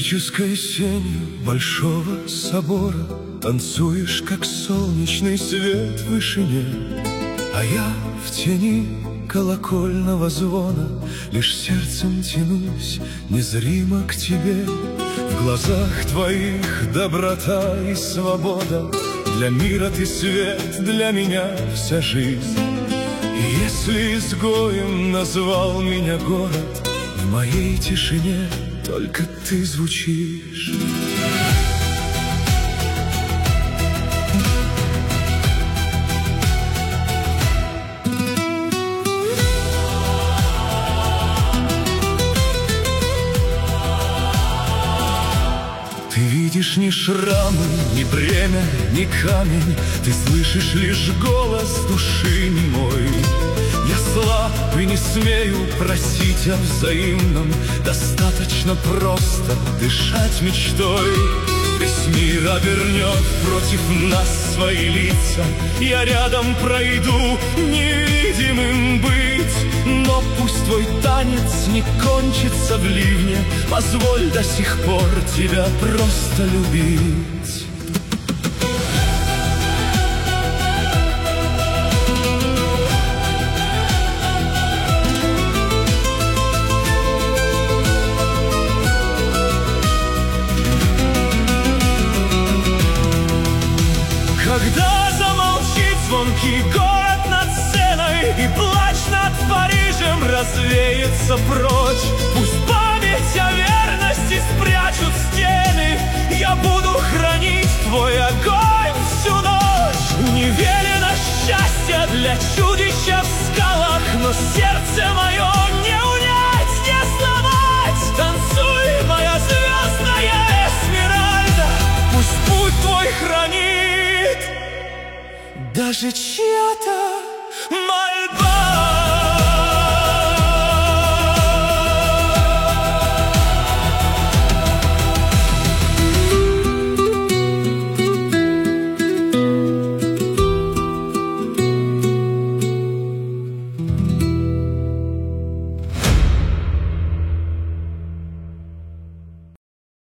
Готической сенью большого собора танцуешь, как солнечный свет в вышине, а я в тени колокольного звона лишь сердцем тянусь незримо к тебе. В глазах твоих доброта и свобода, для мира ты свет, для меня вся жизнь. И если изгоем назвал меня город, в моей тишине только ты звучишь. Ты видишь ни шрамы, ни бремя, ни камень, ты слышишь лишь голос души немой. Я слаб и не смею просить о взаимном, достаточно просто дышать мечтой. Весь мир обернет против нас свои лица, я рядом пройду, невидимым быть. Но пусть твой танец не кончится в ливне, позволь до сих пор тебя просто любить. Когда замолчит звонкий город над сценой и плач над Парижем развеется прочь, пусть память о верности спрячут стены, я буду хранить твой огонь всю ночь. Не велено счастье для чудища в скалах, но сердце мое не унять, не сломать. Танцуй, моя звездная Эсмеральда, пусть путь твой хранит даже чья-то